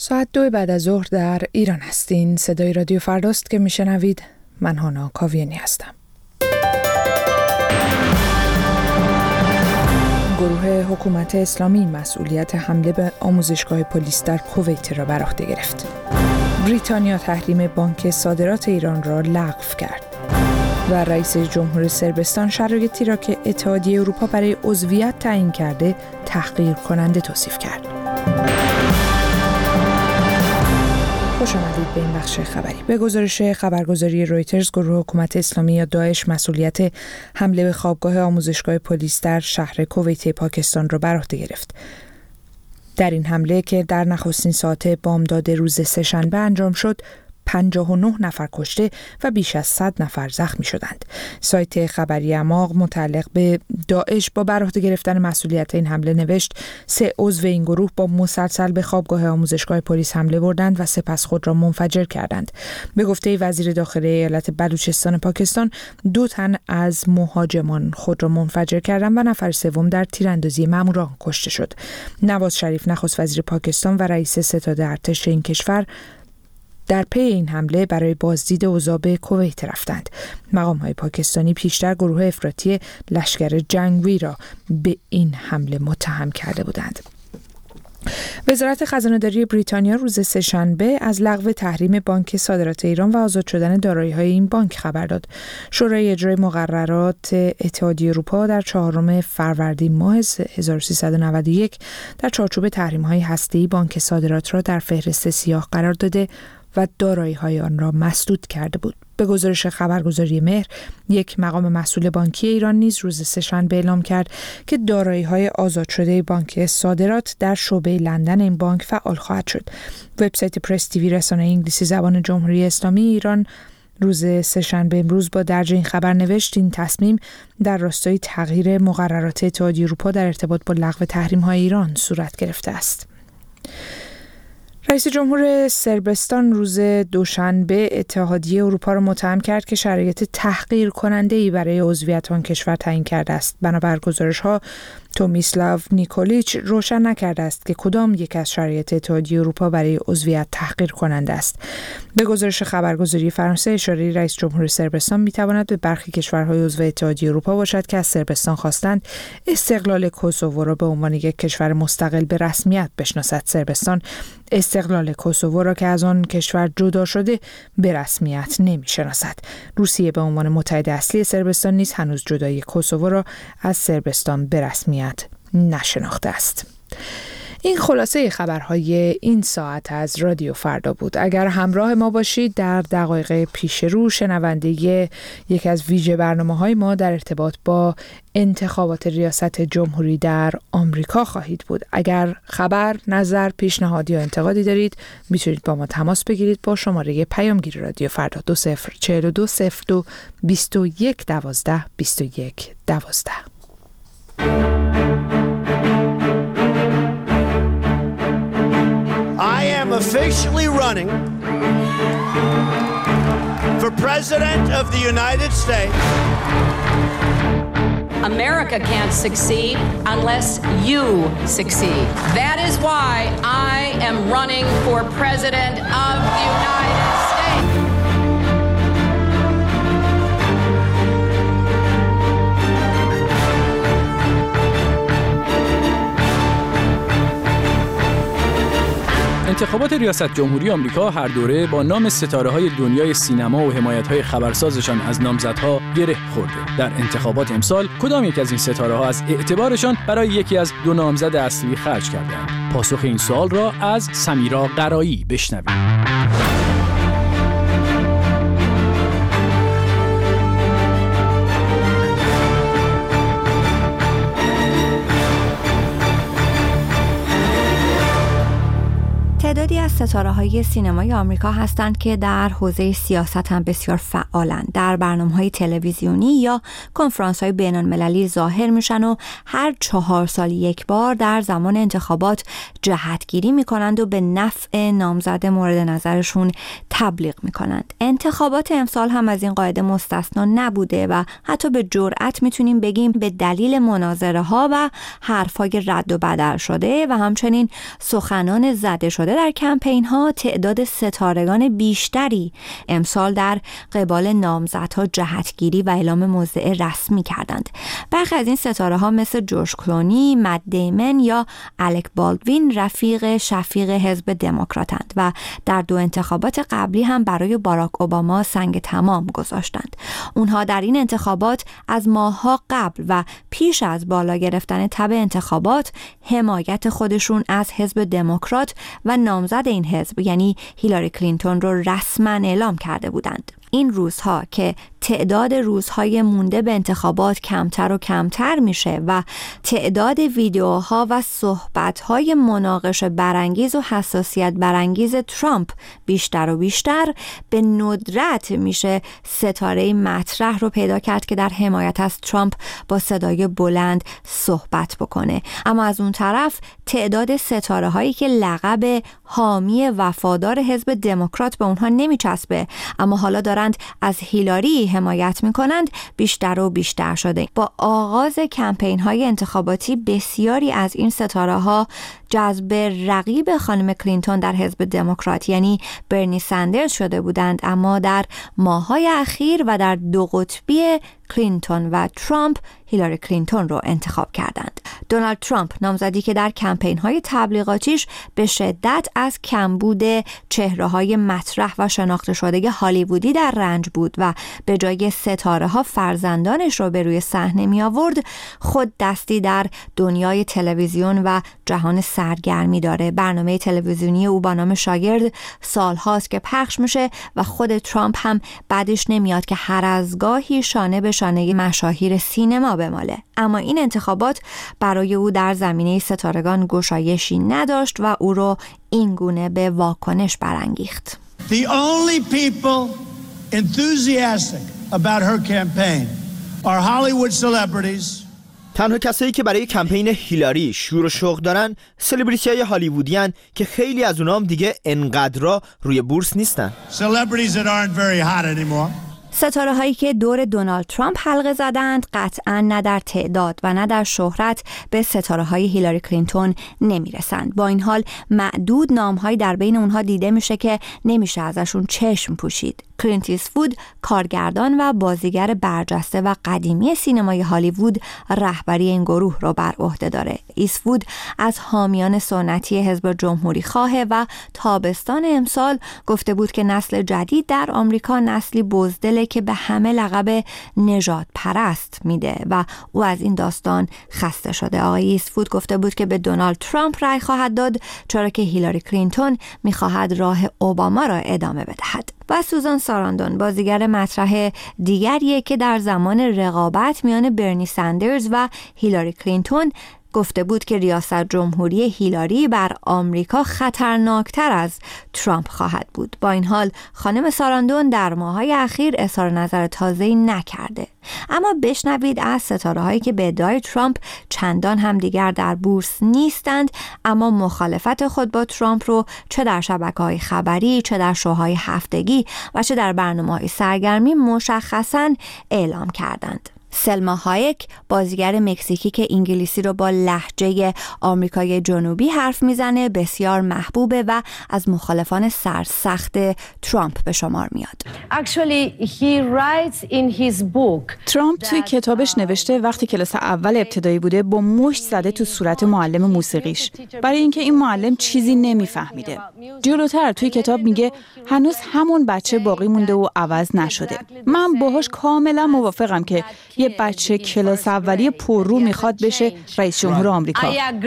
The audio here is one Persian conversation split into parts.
ساعت 2 بعد از ظهر در ایران هستین. صدای رادیو فرداست که میشنوید. من هانا کاویانی هستم. گروه حکومت اسلامی مسئولیت حمله به آموزشگاه پلیس در کویت را بر عهده گرفت. بریتانیا تحریم بانک صادرات ایران را لغو کرد. و رئیس جمهور صربستان شرایطی را که اتحادیه اروپا برای عضویت تعیین کرده تحقیر کننده توصیف کرد. خوش آمدید به این بخش خبری. به گزارش خبرگزاری رویترز، گروه حکومت اسلامی یا داعش مسئولیت حمله به خوابگاه آموزشگاه پلیس در شهر کویت پاکستان را بر عهده گرفت. در این حمله که در نخستین ساعت بامداد روز سه‌شنبه انجام شد، 59 نفر کشته و بیش از 100 نفر زخمی شدند. سایت خبری اماق متعلق به داعش با بر عهده گرفتن مسئولیت این حمله نوشت 3 عضو این گروه با مسلسل به خوابگاه آموزشگاه پلیس حمله بردند و سپس خود را منفجر کردند. به گفته وزیر داخلی ایالت بلوچستان پاکستان، 2 تن از مهاجمان خود را منفجر کردند و نفر سوم در تیراندازی ماموران کشته شد. نواز شریف نخست وزیر پاکستان و رئیس ستاد ارتش این کشور در پی این حمله برای بازدید اوضاع به کویت رفتند. مقام‌های پاکستانی پیشتر گروه افراطی لشکر جنگی را به این حمله متهم کرده بودند. وزارت خزانه‌داری بریتانیا روز سه‌شنبه از لغو تحریم بانک صادرات ایران و آزاد شدن دارایی‌های این بانک خبر داد. شورای اجرای مقررات اتحادیه اروپا در 4 فروردین ماه 1391 در چارچوب تحریم‌های هسته‌ای بانک صادرات را در فهرست سیاه قرار داده و دارایی‌های آن را مسدود کرده بود. به گزارش خبرگزاری مهر، یک مقام مسئول بانکی ایران نیز روز سه‌شنبه اعلام کرد که دارایی‌های آزاد شده بانک صادرات در شعبه لندن این بانک فعال خواهد شد. وبسایت پرس تیوی، رسانه انگلیسی زبان جمهوری اسلامی ایران، روز سه‌شنبه امروز با درج این خبر نوشت این تصمیم در راستای تغییر مقررات اتحادیه اروپا در ارتباط با لغو تحریم‌های ایران صورت گرفته است. رئیس جمهور صربستان روز دوشنبه اتحادیه اروپا را متهم کرد که شرایط تحقیر کننده‌ای برای عضویت آن کشور تعیین کرده است. بنابر گزارش‌ها، تومیسلاو نیکولیچ روشن نکرده است که کدام یک از شرایط اتحادیه اروپا برای عضویت تحقیر کننده است. به گزارش خبرگزاری فرانسه، اشاره رئیس جمهور صربستان می‌تواند به برخی کشورهای عضو اتحادیه اروپا باشد که از صربستان خواستند استقلال کوسوو را به عنوان یک کشور مستقل به رسمیت بشناسد. صربستان استقلال کوسوو را که از آن کشور جدا شده به رسمیت نمی‌شناسد. روسیه به عنوان متحد اصلی صربستان نیز هنوز جدایی کوسوو را از صربستان به رسمیت نشناخته است. این خلاصه خبرهای این ساعت از رادیو فردا بود. اگر همراه ما باشید در دقایق پیش رو شنونده یکی از ویژه برنامه‌های ما در ارتباط با انتخابات ریاست جمهوری در آمریکا خواهید بود. اگر خبر، نظر، پیشنهاد یا انتقادی دارید میتونید با ما تماس بگیرید با شماره پیامگیر رادیو فردا 204202 21 12 21 12. I am officially running for President of the United States. America can't succeed unless you succeed. That is why I am running for President of the United States. انتخابات ریاست جمهوری آمریکا هر دوره با نام ستاره‌های دنیای سینما و حمایت‌های خبرسازشان از نامزدها گره خورده. در انتخابات امسال کدام یک از این ستاره‌ها از اعتبارشان برای یکی از 2 نامزد اصلی خرج کردند؟ پاسخ این سوال را از سمیرا قرایی بشنوید. تعدادی از ستاره‌های سینمای آمریکا هستند که در حوزه سیاست هم بسیار فعالند. در برنامه‌های تلویزیونی یا کنفرانس‌های بین‌المللی ظاهر میشن و هر 4 سال یک بار در زمان انتخابات جهتگیری میکنند و به نفع نامزد مورد نظرشون تبلیغ میکنند. انتخابات امسال هم از این قاعده مستثنا نبوده و حتی به جرئت میتونیم بگیم به دلیل مناظره‌ها و حرفای رد و بدل شده و همچنین سخنان زده شده شده در کمپین ها تعداد ستارگان بیشتری امسال در قبال نامزدها جهتگیری و اعلام موضع رسمی کردند. برخی از این ستاره ها مثل جورج کلونی، مت دیمن یا الک بالدوین رفیق شفیق حزب دموکراتند و در 2 انتخابات قبلی هم برای باراک اوباما سنگ تمام گذاشتند. اونها در این انتخابات از ماه‌ها قبل و پیش از بالا گرفتن تب انتخابات حمایت خودشون از حزب دموکرات و نامزد این حزب یعنی هیلاری کلینتون رو رسما اعلام کرده بودند. این روزها که تعداد روزهای مونده به انتخابات کمتر و کمتر میشه و تعداد ویدیوها و صحبتهای مناقشه برانگیز و حساسیت برانگیز ترامپ بیشتر و بیشتر، به ندرت میشه ستاره مطرح رو پیدا کرد که در حمایت از ترامپ با صدای بلند صحبت بکنه. اما از اون طرف تعداد ستاره هایی که لقب حامی وفادار حزب دموکرات به اونها نمیچسبه اما حالا دارند از هیلاری حمایت میکنند بیشتر و بیشتر شده. با آغاز کمپین های انتخاباتی بسیاری از این ستاره ها جذب رقیب خانم کلینتون در حزب دموکرات یعنی برنی سندرز شده بودند، اما در ماه‌های اخیر و در 2 قطبی کلینتون و ترامپ هیلاری کلینتون رو انتخاب کردند. دونالد ترامپ نامزدی که در کمپین‌های تبلیغاتیش به شدت از کمبود چهره‌های مطرح و شناخته شده هالیوودی در رنج بود و به جای ستاره‌ها فرزندانش رو به روی صحنه می آورد، خود دستی در دنیای تلویزیون و جهان سرگرمی داره. برنامه تلویزیونی او با نام شاگرد سال‌هاست که پخش میشه و خود ترامپ هم بعدش نمیاد که هر از گاهی شانه به شانه مشاهیر سینما بماله. اما این انتخابات برای او در زمینه ستارگان گشایشی نداشت و او رو این گونه به واکنش برانگیخت. The only people enthusiastic about her campaign are Hollywood celebrities. تنها کسایی که برای کمپین هیلاری شور و شوق دارن سلبریتی‌های هالیوودی هن که خیلی از اونام دیگه انقدرا روی بورس نیستن. Celebrities that aren't very hot anymore. ستاره هایی که دور دونالد ترامپ حلقه زدند قطعاً نه در تعداد و نه در شهرت به ستاره های هیلاری کلینتون نمیرسند. با این حال معدود نام هایی در بین اونها دیده میشه که نمیشه ازشون چشم پوشید. کلینت ایستوود کارگردان و بازیگر برجسته و قدیمی سینمای هالیوود رهبری این گروه را بر عهده داره. ایستوود از حامیان سنتی حزب جمهوری خواه و تابستان امسال گفته بود که نسل جدید در آمریکا نسلی بزدله که به همه لقب نژاد پرست میده و او از این داستان خسته شده. آقای ایستوود گفته بود که به دونالد ترامپ رای خواهد داد چرا که هیلاری کلینتون میخواهد راه اوباما را ادامه بدهد. و سوزان ساراندون بازیگر مطرح دیگریه که در زمان رقابت میان برنی سندرز و هیلاری کلینتون گفته بود که ریاست جمهوری هیلاری بر آمریکا خطرناکتر از ترامپ خواهد بود. با این حال خانم ساراندون در ماه‌های اخیر اظهار نظر تازه‌ای نکرده. اما بشنوید از ستاره‌هایی که به ادعای ترامپ چندان هم دیگر در بورس نیستند اما مخالفت خود با ترامپ رو چه در شبکه‌های خبری، چه در شوهای هفتگی و چه در برنامه‌های سرگرمی مشخصاً اعلام کردند. سلما هایک بازیگر مکزیکی که انگلیسی رو با لهجه آمریکای جنوبی حرف میزنه بسیار محبوبه و از مخالفان سرسخت ترامپ به شمار میاد. ترامپ توی کتابش نوشته وقتی کلاس اول ابتدایی بوده با مشت زده تو صورت معلم موسیقیش برای اینکه این معلم چیزی نمیفهمیده. جلوتر توی کتاب میگه هنوز همون بچه باقی مونده و عوض نشده. من باهاش کاملا موافقم که یه بچه کلاس اولی پررو میخواد بشه رئیس جمهور آمریکا.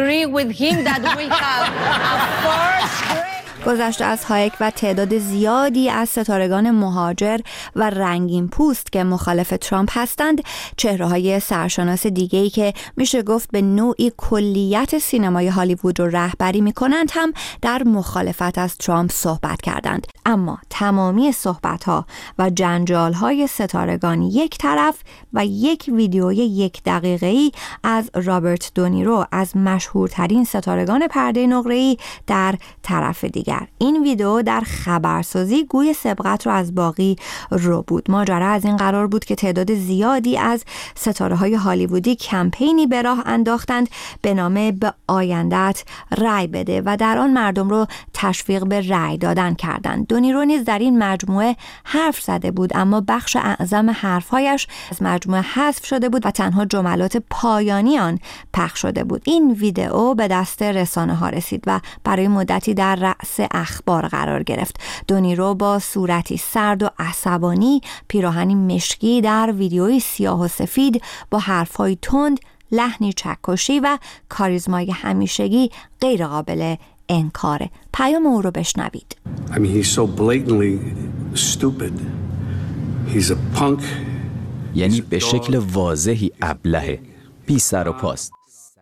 گذشته از هایک و تعداد زیادی از ستارگان مهاجر و رنگین پوست که مخالف ترامپ هستند، چهره‌های سرشناس دیگه‌ای که میشه گفت به نوعی کلیت سینمای هالیوود رو رهبری میکنند هم در مخالفت از ترامپ صحبت کردند. اما تمامی صحبت‌ها و جنجال‌های ستارگان یک طرف و یک ویدیوی 1 دقیقه‌ای از رابرت دونیرو از مشهورترین ستارگان پرده نقره‌ای در طرف دیگر. دیگر. این ویدیو در خبرسازی گوی سبقت رو از باقی رو بود. ماجرا از این قرار بود که تعداد زیادی از ستاره‌های هالیوودی کمپینی به راه انداختند به نام به آینده‌ات رأی بده و در آن مردم رو تشویق به رأی دادن کردند. دونیرو نیز در این مجموعه حرف زده بود، اما بخش اعظم حرف‌هایش از مجموعه حذف شده بود و تنها جملات پایانی آن پخش شده بود. این ویدئو به دست رسانه‌ها رسید و برای مدتی در رأس اخبار قرار گرفت. دونیرو با صورتی سرد و عصبانی، پیراهنی مشکی در ویدیوی سیاه و سفید با حرف‌های تند، لحنی چکشی و کاریزمای همیشگی غیر قابل انکاره. پیام او رو بشنوید. I mean, he's so blatantly stupid. He's a punk. یعنی به شکل واضحی ابلهه، بی سر و پاست،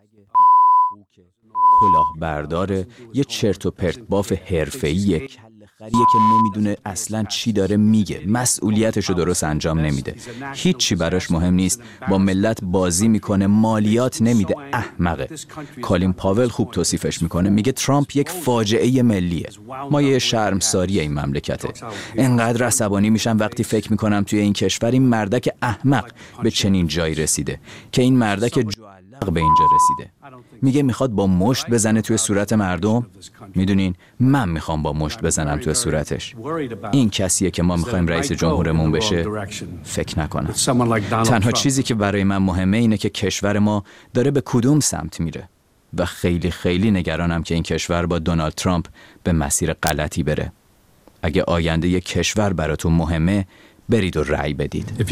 کلاهبرداره، یه چرت و پرت باف حرفه‌ایه، خریه که نمیدونه اصلا چی داره میگه، مسئولیتشو درست انجام نمیده، هیچی براش مهم نیست، با ملت بازی میکنه، مالیات نمیده، احمقه. کالین پاول خوب توصیفش میکنه، میگه ترامپ یک فاجعه ملیه، مایه شرمساری این مملکته. انقدر عصبانی میشم وقتی فکر میکنم توی این کشور این مردک احمق به چنین جایی رسیده که این مردک جعلق به اینجا رسیده. میگه میخواد با مشت بزنه توی صورت مردم. میدونین من میخوام با مشت بزنم توی صورتش. این کسیه که ما میخوایم رئیس جمهورمون بشه؟ فکر نکنم. تنها چیزی که برای من مهمه اینه که کشور ما داره به کدوم سمت میره و خیلی خیلی نگرانم که این کشور با دونالد ترامپ به مسیر غلطی بره. اگه آینده یک کشور براتون مهمه، برید و رأی بدید.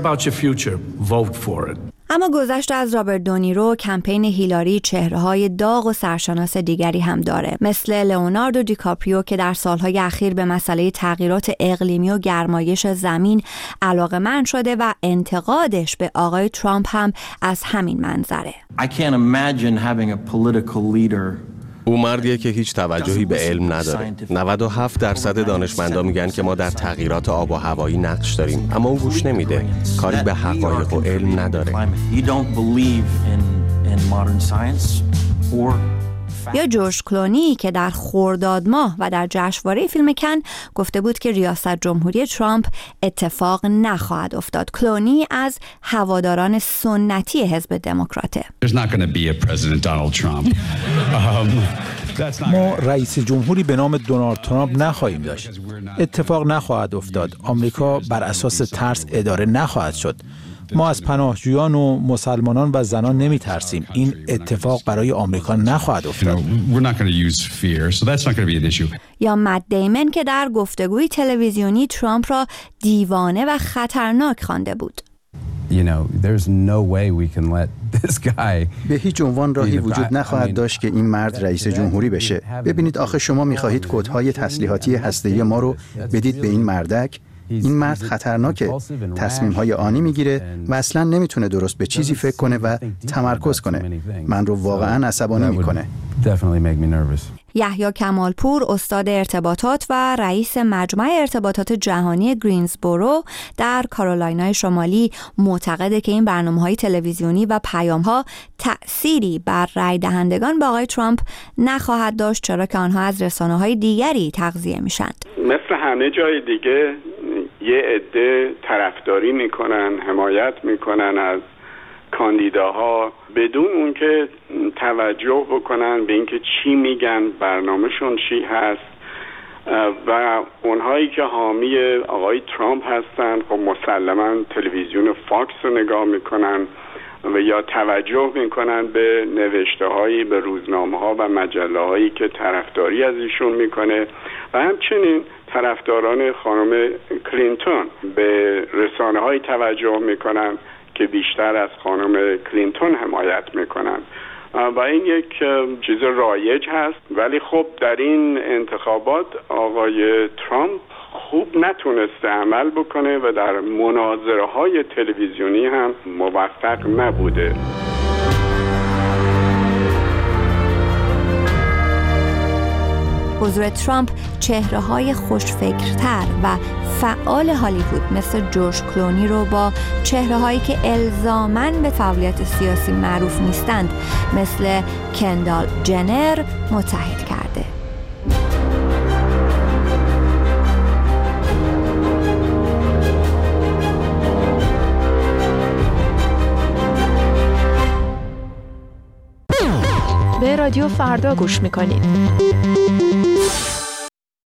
اما گذشته از رابرت دونیرو، کمپین هیلاری چهره‌های داغ و سرشناس دیگری هم داره، مثل لئوناردو دیکاپریو که در سالهای اخیر به مسئله تغییرات اقلیمی و گرمایش زمین علاقه‌مند شده و انتقادش به آقای ترامپ هم از همین منظره. I can't imagine having a political leader. او مردیه که هیچ توجهی به علم نداره. 97% دانشمندا میگن که ما در تغییرات آب و هوایی نقش داریم، اما اون گوش نمیده. کاری به حقایق و علم نداره. یا جورج کلونی که در خرداد ماه و در جشنواره فیلم کن گفته بود که ریاست جمهوری ترامپ اتفاق نخواهد افتاد. کلونی از هواداران سنتی حزب دموکراته. ما رئیس جمهوری به نام دونالد ترامپ نخواهیم داشت. اتفاق نخواهد افتاد. آمریکا بر اساس ترس اداره نخواهد شد. ما از پناهجویان و مسلمانان و زنان نمی ترسیم. این اتفاق برای آمریکا نخواهد افتاد. یا مت دیمن که در گفتگوی تلویزیونی ترامپ را دیوانه و خطرناک خوانده بود. به هیچ عنوان راهی وجود نخواهد داشت که این مرد رئیس جمهوری بشه. ببینید آخه شما می‌خواهید کدهای تسلیحاتی هسته‌ای ما رو بدید به این مردک؟ این مرد خطرناکه، تصمیم‌های آنی میگیره و اصلا نمیتونه درست به چیزی فکر کنه و تمرکز کنه. من رو واقعا عصبانی میکنه. یحیی کمالپور، استاد ارتباطات و رئیس مجمع ارتباطات جهانی گرینزبورو در کارولینای شمالی، معتقده که این برنامه‌های تلویزیونی و پیام‌ها تأثیری بر رای دهندگان به آقای ترامپ نخواهد داشت، چرا که آنها از رسانه‌های دیگری تغذیه میشند. مثل همه جای دیگه یه عده طرفداری میکنن، حمایت میکنن از کاندیداها بدون اون که توجه بکنن به اینکه چی میگن، برنامهشون چی هست و اونهایی که حامی آقای ترامپ هستن خب مسلما تلویزیون فاکس رو نگاه میکنن و یا توجه میکنن به نوشته هایی، به روزنامه ها و مجله هایی که طرفداری از ایشون میکنه و همچنین طرفداران خانم کلینتون به رسانه های توجه میکنن که بیشتر از خانم کلینتون حمایت میکنن و این یک چیز رایج هست. ولی خب در این انتخابات آقای ترامپ خوب نتونسته عمل بکنه و در مناظره های تلویزیونی هم موفق نبوده. حضور ترامپ چهره‌های خوشفکرتر و فعال هالیوود مثل جورج کلونی رو با چهره‌هایی که الزاماً به فعالیت سیاسی معروف نیستند مثل کندال جنر متحد کرده. رادیو فردا گوش میکنید.